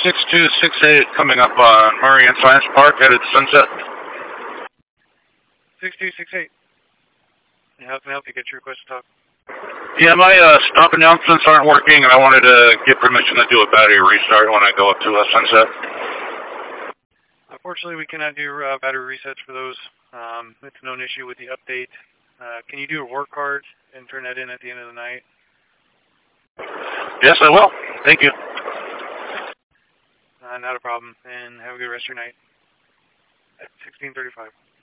6268 coming up on Murray and Science Park, headed to Sunset. 6268. How can I help you get your request to talk? Yeah, my stop announcements aren't working, and I wanted to get permission to do a battery restart when I go up to Sunset. Unfortunately, we cannot do battery resets for those. It's a known issue with the update. Can you do a work card and turn that in at the end of the night? Yes, I will. Thank you. Not a problem. And have a good rest of your night. At 16:35.